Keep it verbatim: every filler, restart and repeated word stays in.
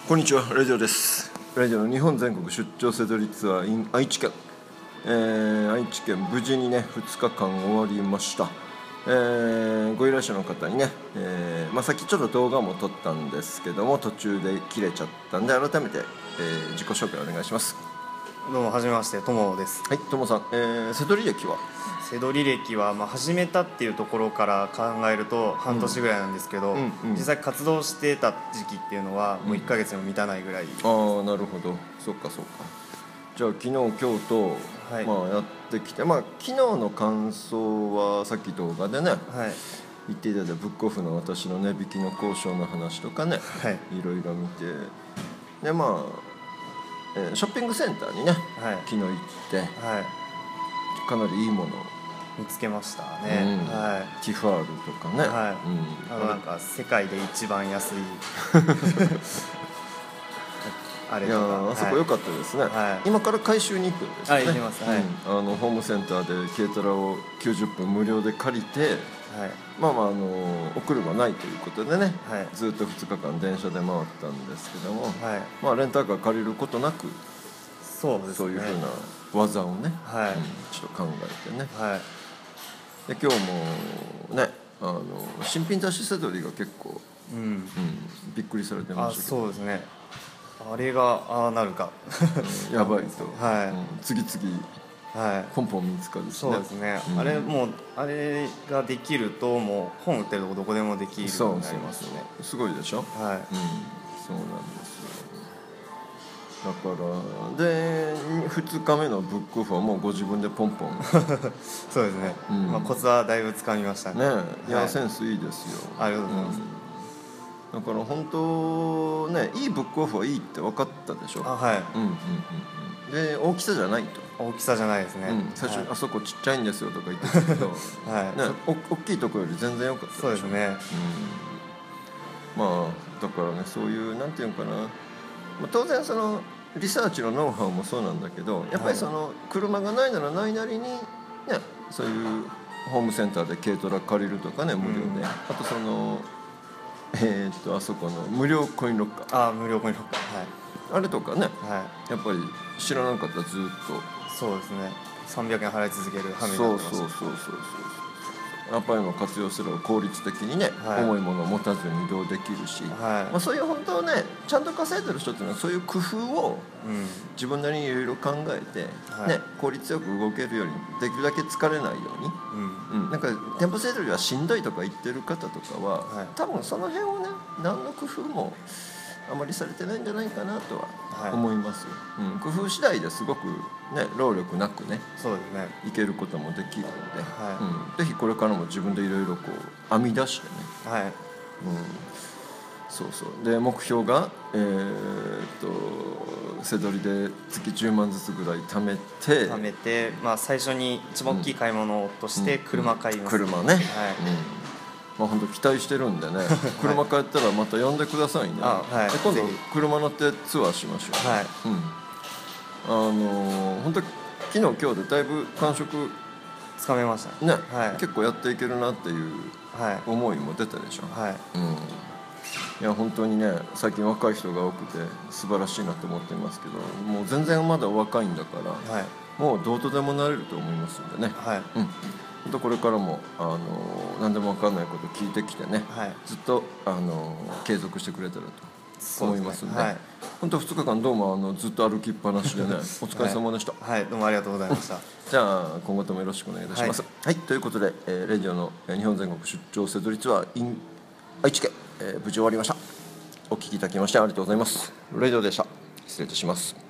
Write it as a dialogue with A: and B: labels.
A: こんにちは、ラジオです。ラジオの日本全国出張セドリツアー in 愛知県、えー、愛知県無事にねふつかかん終わりました。えー、ご依頼者の方にね、えーまあ、さっきちょっと動画も撮ったんですけども途中で切れちゃったんで改めて、えー、自己紹介お願いします。
B: どうもはじめまして、ともです。
A: はい、ともさん、えー、セドリ歴は
B: セドリ歴は、まあ、始めたっていうところから考えると半年ぐらいなんですけど、
A: うんうんうん、
B: 実際活動してた時期っていうのはもういっかげつにも満たないぐらい、うん、
A: ああなるほど、そっかそっか。じゃあ昨日今日と、はいまあ、やってきて、まあ、昨日の感想はさっき動画でね、はい、言っていただいたブックオフの私の値引きの交渉の話とかね、はい、いろいろ見てでまあえー、ショッピングセンターにね、はい、昨日行って、はい、かなりいいものを
B: 見つけましたね、
A: うんはい、ティファールとかね、はい
B: うん、あのなんか世界で一番安い
A: あれとかいやあそこ良かったですね、はい、今から回収に行くんですね。
B: あ行きます、はい
A: うん、あのホームセンターで軽トラをきゅうじゅっぷん無料で借りて、はい、まあまああのお車ないということでね、はい、ずっとふつかかん電車で回ったんですけども、はいまあ、レンタカー借りることなく
B: そうですね、
A: そういうふうな技をね、はいうん、ちょっと考えてね、はい、で今日もねあの新品出しセドリが結構、うんうん、びっくりされてましたけど。
B: あそうですね、あれがああなるか
A: やばいと、
B: はい
A: うん、次々ポンポン見つかるしね。
B: そうですね、うん、あれもうあれができるともう本売ってるとこどこでもできるようになりますね。そうそうそうす
A: ごいでしょ、はい、うん、そうなんですよ。だからでふつかめのブックオフはもうご自分でポンポン
B: そうですね、うんまあ、コツはだいぶつかみましたね。
A: ねいや、はい、センスいいですよ。
B: ありがとうございます、
A: うん、だから本当ねいいブックオフはいいって分かったでしょ。あはい、うんうんうん、で大きさじゃないと。
B: 大きさじゃないですね、うん、
A: 最初、はい、あそこちっちゃいんですよとか言ってたけど、はいね、お大きいところより全然良かったでしょ。
B: そうですね、
A: うん、まあだからねそういうなんていうのかな、まあ、当然そのリサーチのノウハウもそうなんだけどやっぱりその車がないならないなりに、ね、そういうホームセンターで軽トラ借りるとかね無料で、うん、あとそのえー、っとあそこの無料コインロッカー
B: あ無料コインロッカー、はい、
A: あれとかね、はい、やっぱり知らなかったらずっと
B: そうですねさんびゃくえん払い続ける羽目になってました。そうそうそうそうそう
A: やっぱり今活用すれば効率的にね、はい、重いものを持たずに移動できるし、はいまあ、そういう本当ねちゃんと稼いでる人っていうのはそういう工夫を自分なりにいろいろ考えて、はいね、効率よく動けるようにできるだけ疲れないように、うんうん、なんか店舗セドリはしんどいとか言ってる方とかは、はい、多分その辺をね何の工夫もあまりされてないんじゃないかなとは思いますよ、はいうん、工夫次第ですごく、ね、労力なくね
B: そうですね
A: いけることもできるので、はいうん、ぜひこれからも自分でいろいろこう編み出してね、はいうん、そうそうで目標が、えー、っとセドリで月じゅうまんずつぐらい貯めて
B: 貯めて、まあ、最初に一番大きい買い物として車買います、
A: うんうん、車ね、はいうんまあ、本当期待してるんでね車帰ったらまた呼んでくださいね、はい、で今度車乗ってツアーしましょう、はいうん、あのー、本当昨日今日でだいぶ感触
B: つかめました
A: ね、はい、結構やっていけるなっていう思いも出たでしょ、はいうん、いや本当にね最近若い人が多くて素晴らしいなと思ってますけどもう全然まだお若いんだから、はい、もうどうとでもなれると思いますんでね、はいうんこれからも、あのー、何でも分かんないこと聞いてきてね、はい、ずっと、あのー、継続してくれたらと思いますんで、はい、本当ふつかかんどうもあのずっと歩きっぱなしでねお疲れ様でした、
B: はい、はい、どうもありがとうございました
A: じゃあ今後ともよろしくお願いいたします、はい、はい、ということで、えー、レディオの日本全国出張セドリツアー in 愛知県、えー、無事終わりました。お聞きいただきましてありがとうございます。レディオでした。失礼いたします。